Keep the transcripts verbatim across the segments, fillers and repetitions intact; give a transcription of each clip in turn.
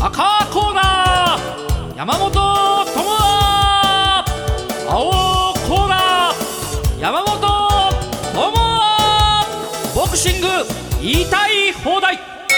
赤コーナー山本智和、青コーナー山本智和、ボクシング言いたい放題。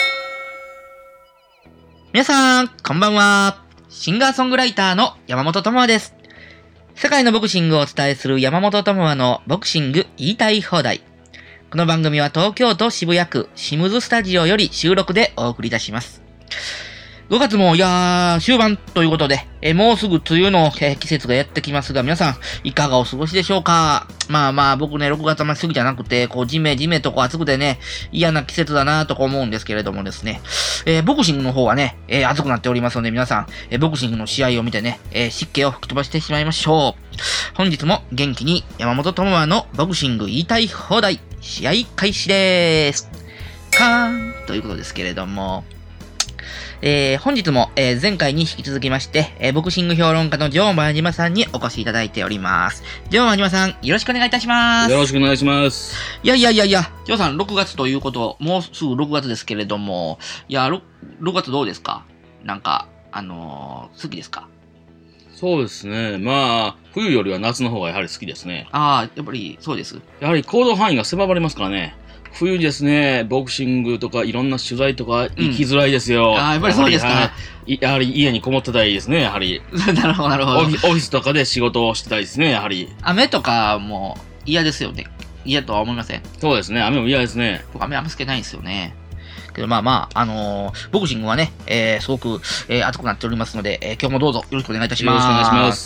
皆さんこんばんは。シンガーソングライターの山本智和です。世界のボクシングをお伝えする山本智和のボクシング言いたい放題。この番組は東京都渋谷区シムズスタジオより収録でお送りいたします。ごがつもいやー終盤ということで、えもうすぐ梅雨の、えー、季節がやってきますが、皆さんいかがお過ごしでしょうか。まあまあ僕ね、ろくがつあんまり過ぎじゃなくて、こうジメジメとこう暑くてね、嫌な季節だなとか思うんですけれどもですね、えー、ボクシングの方はね、えー、暑くなっておりますので、皆さん、えー、ボクシングの試合を見てね、えー、湿気を吹き飛ばしてしまいましょう。本日も元気に山本智和のボクシング言いたい放題、試合開始でーす。カーンということですけれども、えー、本日も、えー、前回に引き続きまして、えー、ボクシング評論家のジョーマジマさんにお越しいただいております。ジョーマジマさん、よろしくお願いいたします。 よろしくお願いします。 いやいやいやいや、ジョーさんろくがつということ、もうすぐろくがつですけれども、いや、ろくがつどうですか？なんか、あのー、好きですか？ そうですね。まあ、冬よりは夏の方がやはり好きですね。 ああ、やっぱりそうです。 やはり行動範囲が狭まりますからね。冬にですね、ボクシングとかいろんな取材とか行きづらいですよ。 うん、ああ、やっぱりそうですか。 やはり、やはり家にこもってたいですね、やはり。 なるほど、なるほど。 オフィスとかで仕事をしてたいですね、やはり。 雨とかも嫌ですよね。嫌とは思いません？ そうですね、雨も嫌ですね。 僕、雨あんま好きないんですよね。けどまあまあ、あのー、ボクシングはね、えー、すごく、えー、熱くなっておりますので、えー、今日もどうぞよろしくお願いいたします。 よろしくお願いします。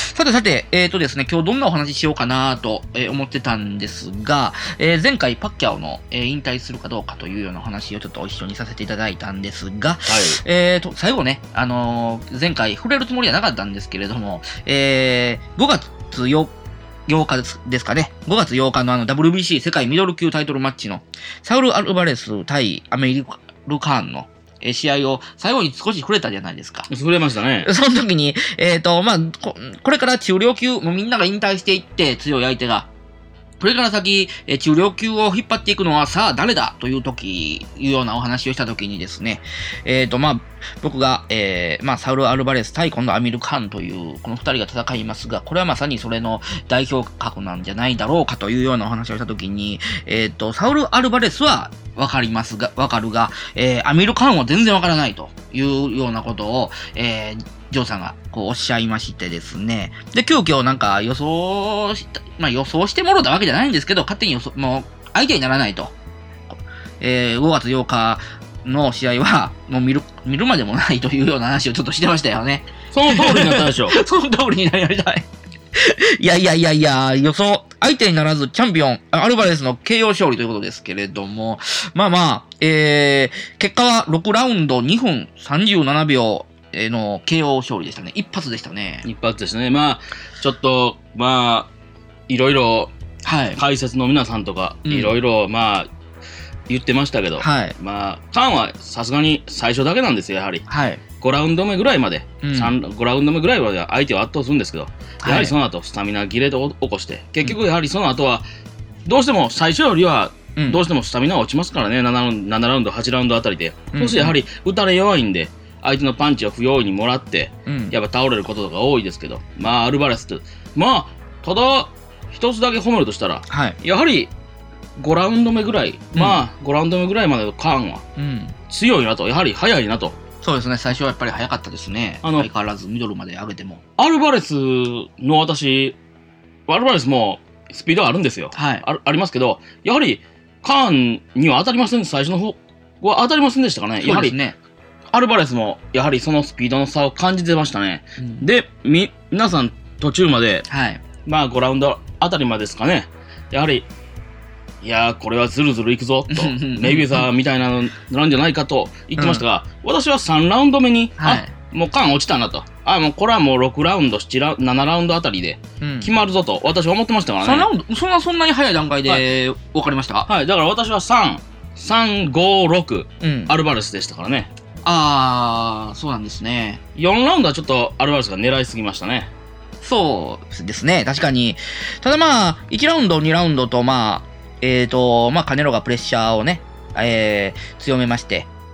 さてさて、えーとですね、今日どんなお話ししようかなと、えー、思ってたんですが、えー、前回パッキャオの、えー、引退するかどうかというようなお話をちょっと一緒にさせていただいたんですが、はい、えーと、最後ね、あのー、前回触れるつもりはなかったんですけれども、えー、ごがつよっかようかですですかね。ごがつようかのあの ダブリュービーシー 世界ミドル級タイトルマッチのサウル・アルバレス対アメリルカーンの試合を最後に少し触れたじゃないですか。 触れましたね。 その時に、えっと、まあこ、これから中量級、もうみんなが引退していって強い相手が、これから先、え中量級を引っ張っていくのはさあ誰だという時、いうようなお話をした時にですね、えっと、まあ、僕が、えー、まあ、サウル・アルバレス対今度アミル・カーンという、この二人が戦いますが、これはまさにそれの代表格なんじゃないだろうかというようなお話をした時に、えっと、サウル・アルバレスはわかりますが、わかるが、えー、アミル・カーンは全然わからないというようなことを、えー、ジョーさんがこうおっしゃいましてですね。で、急遽なんか予想した、まあ予想してもろたわけじゃないんですけど、勝手に予想、もう相手にならないと。えー、ごがつようかの試合は、もう見る、見るまでもないというような話をちょっとしてましたよね。 その通りになったでしょ。 その通りになりました。いやいやいやいや、予想、相手にならずチャンピオン、アルバレスの ケーオー 勝利ということですけれども、まあまあ、えー、結果はろくラウンドにふんさんじゅうななびょう、の ケーオー 勝利でしたね。一発でしたね。 一発ですね。まあ、ちょっと、まあ、いろいろ、解説の皆さんとか、いろいろ、まあ、言ってましたけど、はい、まあ、カーンはさすがに最初だけなんですよ、やはり。はい、ごラウンド目ぐらいまで、うん、ごラウンド目ぐらいまでは相手を圧倒するんですけど、やはりその後、スタミナ切れで起こして、結局やはりその後は、どうしても最初よりは、どうしてもスタミナ落ちますからね、ななラウンド、はちラウンドあたりで。うん、そしてやはり打たれ弱いんで、相手のパンチを不用意にもらって、うん、やっぱ倒れることとか多いですけど、まあ、アルバレスって、まあ、ただ、一つだけ褒めるとしたら、はい、やはりごラウンド目ぐらい、うん、まあ、ごラウンド目ぐらいまでのカーンは、強いなと、やはり速いなと。 そうですね、最初はやっぱり速かったですね。あの相変わらずミドルまで上げても。 アルバレスの私、アルバレスもスピードあるんですよ。はい、あ, ありますけど、やはりカーンには当たりません、最初の方は当たりませんでしたかね。 そうですね。 やはりアルバレスもやはりそのスピードの差を感じてましたね。うん、で、み、皆さん途中まで、はい、まあごラウンドあたりまでですかね。やはり、いやー、これはズルズルいくぞと、メイウェザーみたいなのなんじゃないかと言ってましたが、うん、私はさんラウンド目に、はい、あ、もうカーン落ちたなと。あ、もうこれはもうろくラウンド、ななラウンドあたりで決まるぞと、私は思ってましたからね。 さんラウンド、そんな、そんなに早い段階で分かりましたか？ はい、はい、だから私はさん、さん、ご、ろく、うん、アルバレスでしたからね。 あー、そうなんですね。 よんラウンドはちょっとアルバレスが狙いすぎましたね。 そうですね、確かに。ただまあ、いちラウンド、にラウンドと、まあ、えーと、まあ、カネロがプレッシャーをね、えー、強めまして、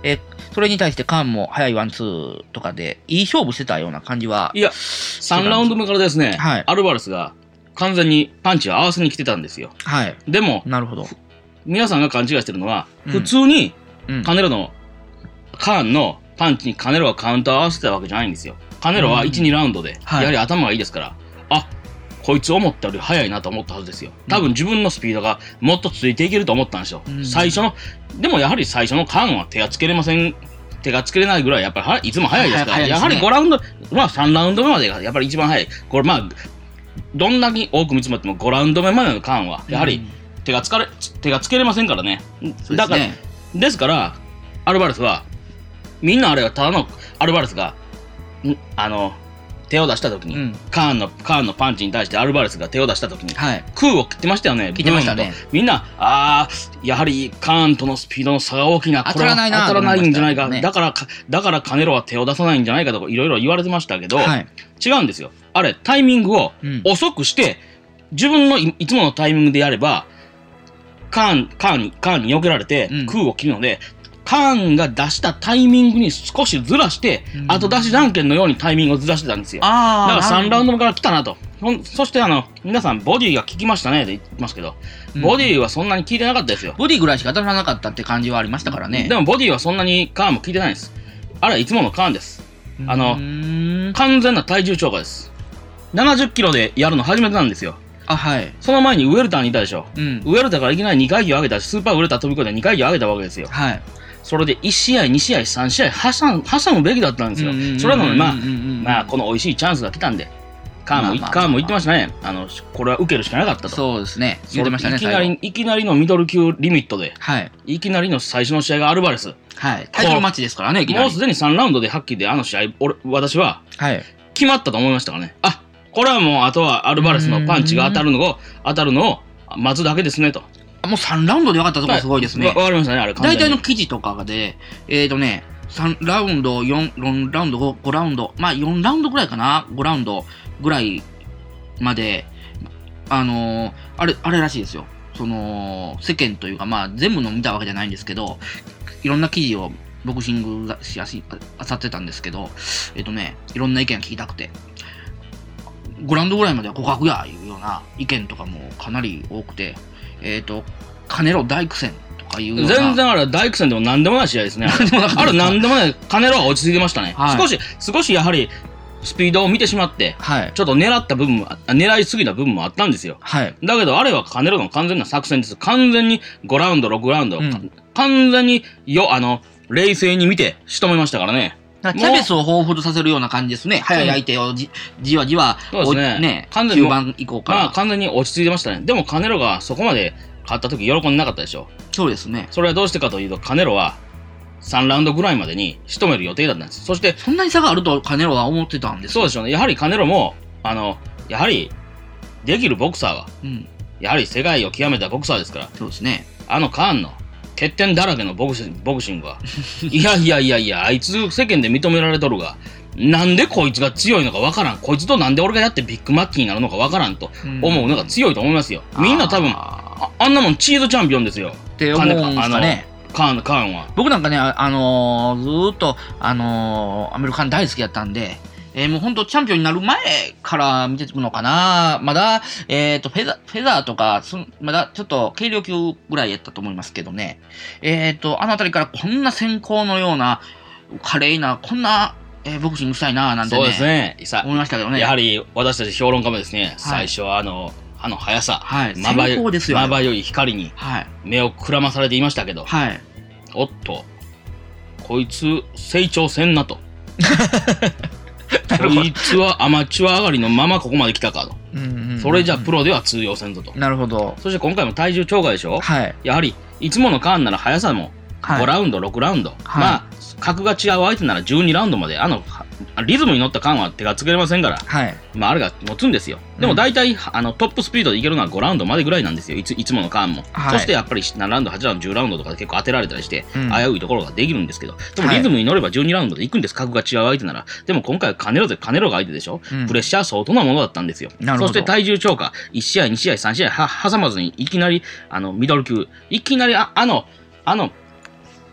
えー、それに対してカーンも早いワンツーとかで、いい勝負してたような感じは。 いや、さんラウンド目からですね、はい、アルバレスが完全にパンチを合わせに来てたんですよ。 はい。 でも、 なるほど。 皆さんが勘違いしてるのは、うん、普通にカネロの、うん、カーンのパンチにカネロがカウンターを合わせてたわけじゃないんですよ。カネロはいち、うん、にラウンドで、やはり頭がいいですから、はい、あ、こいつ思ったより速いなと思ったはずですよ。多分自分のスピードがもっとついていけると思ったんですよ。うん、最初の、でもやはり最初のカーンは手がつけれません。手がつけれないぐらいやっぱりいつも速いですから、はい、やはりごラウンド、まあさんラウンド目までがやっぱり一番速い。これまあ、どんなに多く見積もってもごラウンド目までのカーンはやはり手がつかれ、手がつけれませんからね。だから、ね、ですから、アルバレスは、みんなあれはただのアルバレスが、あの、手を出したときに、うん、カーンの、カーンのパンチに対してアルバレスが手を出したときに、はい、空を切ってましたよね。 切ってましたね。 みんな、ああ、やはりカーンとのスピードの差が大きいな。 当たらないな。 当たらないんじゃないか。ね、だから、だからカネロは手を出さないんじゃないかとかいろいろ言われてましたけど、はい、違うんですよ。あれ、タイミングを遅くして、うん、自分の い, いつものタイミングでやれば、カーン、カーンに、カーンに避けられて空を切るので、うんカーンが出したタイミングに少しずらして、うん、後出しじゃんけんのようにタイミングをずらしてたんですよ。だからさんラウンド目から来たなと。そしてあの、皆さんボディが効きましたねって言ってますけど、うん、ボディはそんなに効いてなかったですよ。 ボディぐらいしか当たらなかったって感じはありましたからね。 でもボディはそんなにカーンも効いてないです。あれはいつものカーンです。あの、完全な体重超過です。ななじゅっキロでやるの初めてなんですよ。 あ、はい。 その前にウェルターにいたでしょ。うん、ウェルターからいきなりにかいぎを上げたし、スーパーウェルター飛び越えてにかいぎを上げたわけですよ。 はい。 それでいち試合、に試合、さん試合挟む、挟むべきだったんですよ。それなのに、まあ、まあ、この美味しいチャンスが来たんで、カーンも、カーンも言ってましたね。あの、これは受けるしかなかったと。 そうですね。言ってましたね。 いきなり、いきなりのミドル級リミットで、はい。いきなりの最初の試合がアルバレス。 はい。タイトルマッチですからね、いきなり。 もうすでにさんラウンドではっきりで、あの試合、俺、私は、はい。決まったと思いましたからね。あ、これはもう、あとはアルバレスのパンチが当たるのを、当たるのを待つだけですね、と。 もうさんラウンドで分かったところすごいですね。 わ、はい、かりましたね、あれ。 大体の記事とかで、えっ、ー、とね、さんラウンド、よん、よんラウンド、ご、ごラウンド、まあよんラウンドぐらいかな、ごラウンドぐらいまで、あのー、あれ、あれらしいですよ。その、世間というか、まあ全部の見たわけじゃないんですけど、いろんな記事をボクシングがしやすい、あさってたんですけど、えっ、ー、とね、いろんな意見が聞きたくて、ごラウンドぐらいまでは互角や、いうような意見とかもかなり多くて、えっ、ー、と、カネロ大苦戦とかいうような。 全然あれ大苦戦でも何でもない試合ですね。あれ何でもない、カネロは落ち着いてましたね。はい、少し、少しやはりスピードを見てしまって、はい、ちょっと狙った部分も、狙いすぎた部分もあったんですよ。はい、だけどあれはカネロの完全な作戦です。完全にごラウンド、ろくラウンド、うん、完全によ、あの、冷静に見て仕留めましたからね。 キャベツを彷彿とさせるような感じですね。速い相手をじじわじわ、 そうですね。 ね、完全に。きゅうばん以降から。 まあ、完全に落ち着いてましたね。でも、カネロがそこまで勝った時喜んでなかったでしょ。 そうですね。 それはどうしてかというと、カネロはさんラウンドぐらいまでに仕留める予定だったんです。そして、 そんなに差があるとカネロは思ってたんです。 そうでしょうね。やはりカネロも、あの、やはり、できるボクサーは、うん、やはり世界を極めたボクサーですから。 そうですね。 あのカーンの、欠点だらけのボクシボクシングは、いやいやいやいや、あいつ世間で認められとるが、なんでこいつが強いのかわからん。こいつとなんで俺がやってビッグマッチになるのかわからんと思うのが強いと思いますよ。みんな多分、あ, あんなもんチーズチャンピオンですよ。 って思うんですかね。 カーン、カーンは。 僕なんかね、あのー、ずーっと、あのー、アメリカン大好きやったんで、えー、もう本当チャンピオンになる前から見てくのかな。まだ、えっ、ー、と、フェザー、フェザーとか、まだちょっと軽量級ぐらいやったと思いますけどね。えっ、ー、と、あのあたりからこんな先行のような、華麗な、こんな、えー、ボクシングしたいな、なんてね。 そうですね。 思いましたけどね。 やはり、私たち評論家もですね、はい、最初はあの、あの速さ、 はい、 まばゆですよ、 まばゆい光に目をくらまされていましたけど、はい、おっと、こいつ成長せんなと。こいつはアマチュア上がりのままここまで来たかと。うんうんうん、それじゃプロでは通用せんぞと。 なるほど。 そして今回も体重超過でしょ。はい。やはりいつものカーンなら速さもごラウンド、はい、ろくラウンド。はい、まあ格が違う相手ならじゅうにラウンドまで、あのリズムに乗ったカーンは手がつけれませんから。はい。まああれが持つんですよ。でも大体、うん、あのトップスピードでいけるのはごラウンドまでぐらいなんですよ。いついつものカーンも。はい、そしてやっぱりななラウンド、はちラウンド、じゅうラウンドとかで結構当てられたりして、うん、危ういところができるんですけど、でもリズムに乗ればじゅうにラウンドで行くんです。格が違う相手なら。でも今回はカネロでカネロが相手でしょ。うん、プレッシャー相当なものだったんですよ。そして体重超過、いち試合、に試合、さん試合は挟まずにいきなりあのミドル級、いきなりああの、あの、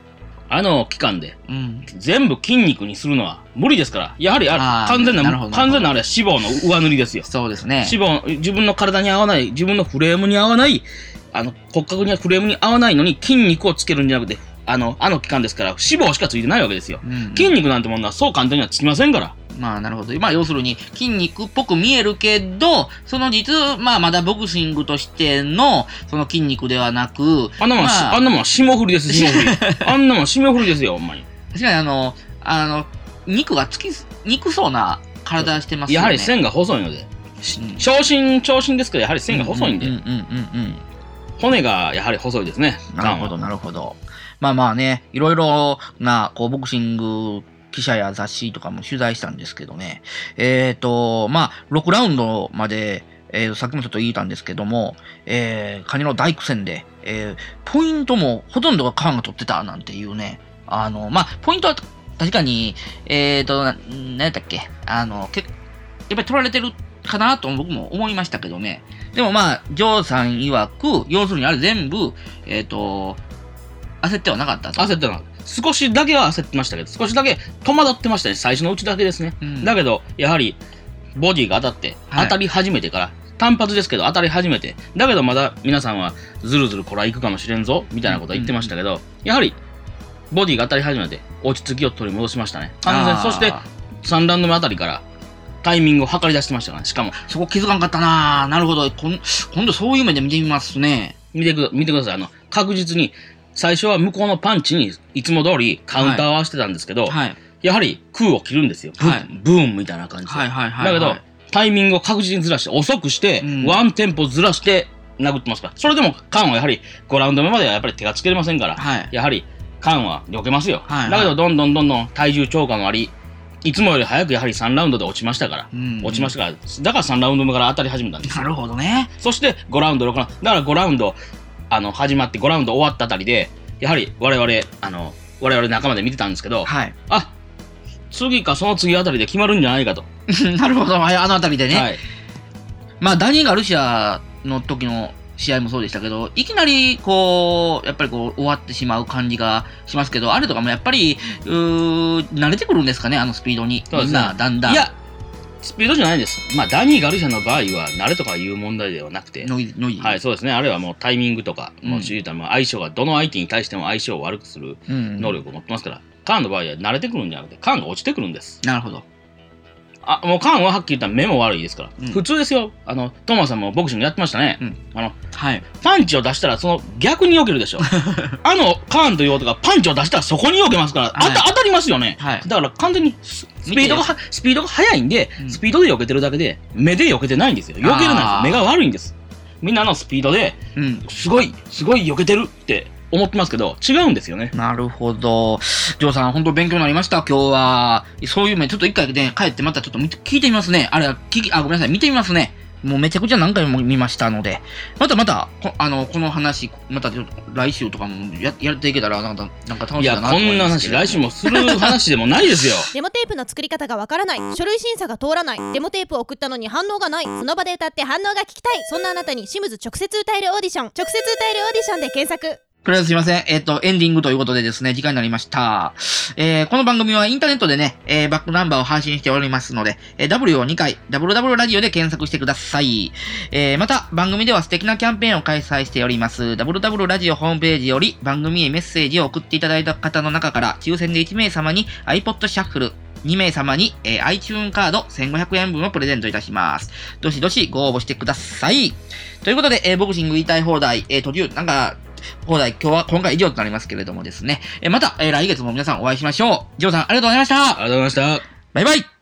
あの期間で、うん、全部筋肉にするのは無理ですから、やはりあ完全な、完全なあれは脂肪の上塗りですよ。 そうですね。 脂肪、自分の体に合わない、自分のフレームに合わない、あの骨格にはフレームに合わないのに筋肉をつけるんじゃなくて、あの、あの期間ですから脂肪しかついてないわけですよ。うんうん、筋肉なんてものはそう簡単にはつきませんから。 まあなるほど。まあ要するに筋肉っぽく見えるけど、その実、まあまだボクシングとしてのその筋肉ではなく、 あんなもん、まあ、あんなもん霜降りです、霜降り。あんなもん霜降りですよ、ほんまに。 確かにあの、あの、肉がつき、憎そうな体してますよね。 やはり線が細いので。うん、長身、長身ですけど、やはり線が細いんで。 うんうんうんうんうん。 骨がやはり細いですね。 なるほど、なるほど。まあまあね、いろいろな、こう、ボクシング、記者や雑誌とかも取材したんですけどね。えっ、ー、と、まあ、ろくラウンドまで、えー、さっきもちょっと言ったんですけども、えー、カニの大苦戦で、えー、ポイントもほとんどがカーンが取ってたなんていうね。あの、まあ、ポイントは確かに、えっ、ー、と、な、なんやったっけ、あの、けやっぱり取られてるかなと僕も思いましたけどね。でもまあ、ジョーさん曰く、要するにあれ全部、えっ、ー、と、焦ってはなかったと。 焦ってはなかった。少しだけは焦ってましたけど、少しだけ戸惑ってましたね。最初のうちだけですね。うん、だけど、やはり、ボディが当たって、当たり始めてから、はい、単発ですけど当たり始めて、だけどまだ皆さんはずるずるこら行くかもしれんぞ、みたいなことは言ってましたけど、うん、やはり、ボディが当たり始めて、落ち着きを取り戻しましたね。完全、そして、さんラウンド目あたりから、タイミングを測り出してましたからね、しかも。 そこ気づかんかったなぁ。なるほど。今度そういう目で見てみますね。 見てく、見てください。あの、確実に、最初は向こうのパンチにいつも通りカウンターを合わせてたんですけど、はい、やはり空を切るんですよ。はい、ブーンみたいな感じで。はいはいはいはい、だけど、タイミングを確実にずらして、遅くして、うん、ワンテンポずらして殴ってますから。それでもカンはやはりごラウンド目まではやっぱり手がつけれませんから、はい、やはりカンは避けますよ。はいはい、だけど、どんどんどんどん体重超過もあり、いつもより早くやはりさんラウンドで落ちましたから、うんうん、落ちましたから、だからさんラウンド目から当たり始めたんですよ。 なるほどね。 そしてごラウンド、ろくラウンド、だからごラウンド、あの、始まってごラウンド終わったあたりで、やはり我々、あの、我々仲間で見てたんですけど、はい、あ、次かその次あたりで決まるんじゃないかと。 なるほど、あのあたりでね。はい、まあ、ダニー・ガルシアの時の試合もそうでしたけど、いきなり、こう、やっぱりこう、終わってしまう感じがしますけど、あれとかもやっぱり、うー、慣れてくるんですかね、あのスピードに。みんな、だんだん。 いや、スピードじゃないです。まあ、ダニー・ガルシアの場合は、慣れとかいう問題ではなくて、はい、そうですね。あれはもうタイミングとか、うん、もう言うたら相性が、どの相手に対しても相性を悪くする能力を持ってますから、うんうん、カーンの場合は慣れてくるんじゃなくて、カーンが落ちてくるんです。 なるほど。 あ、もうカーンははっきり言ったら目も悪いですから、うん、普通ですよ。あの、トマさんもボクシングやってましたね。うん、あの、はい。パンチを出したら、その逆に避けるでしょ。あの、カーンという男がパンチを出したらそこに避けますから、はい、あた当たりますよね。はい。だから完全にスピードが、スピードが速いんで、うん、スピードで避けてるだけで、目で避けてないんですよ。避けるなんです。目が悪いんです。みんなのスピードで、うん、すごい、すごい避けてるって思ってますけど、違うんですよね。 なるほど。ジョーさん、本当勉強になりました、今日は。そういう面、ちょっと一回ね、帰ってまたちょっと聞いてみますね。あれ、聞き、あ、ごめんなさい、見てみますね。もうめちゃくちゃ何回も見ましたので、またまた、こあの、この話、また来週とかもややっていけたら、なんか、なんか楽しいかなと思います。 いや、こんな話、来週もする話でもないですよ。 デモテープの作り方がわからない。書類審査が通らない。デモテープを送ったのに反応がない。その場で歌って反応が聞きたい。そんなあなたにシムズ直接歌えるオーディション。直接歌えるオーディションで検索。 とりあえずすいません。えっ、ー、と、エンディングということでですね、時間になりました。えー、この番組はインターネットでね、えー、バックナンバーを配信しておりますので、えー、W をにかい、ダブリューダブリュー ラジオで検索してください。えー、また、番組では素敵なキャンペーンを開催しております。ダブリューダブリュー ラジオホームページより番組へメッセージを送っていただいた方の中から、抽選でいち名様に iPod シャッフル、に名様に、えー、iTunes カードせんごひゃくえん分をプレゼントいたします。どしどしご応募してください。ということで、えー、ボクシング言いたい放題、えー、途中、なんか、放題、今日は、今回以上となりますけれどもですね。えー、また、えー、来月も皆さんお会いしましょう。ジョーさん、ありがとうございました。 ありがとうございました。 バイバイ。